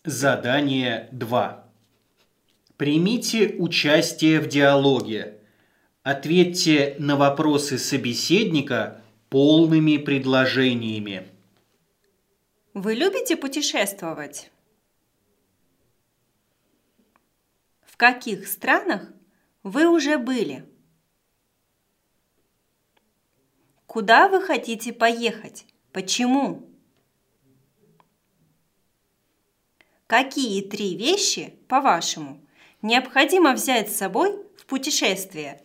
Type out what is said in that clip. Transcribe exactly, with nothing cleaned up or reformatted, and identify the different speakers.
Speaker 1: Задание два. Примите участие в диалоге. Ответьте на вопросы собеседника полными предложениями.
Speaker 2: Вы любите путешествовать? В каких странах вы уже были? Куда вы хотите поехать? Почему? Какие три вещи, по-вашему, необходимо взять с собой в путешествие?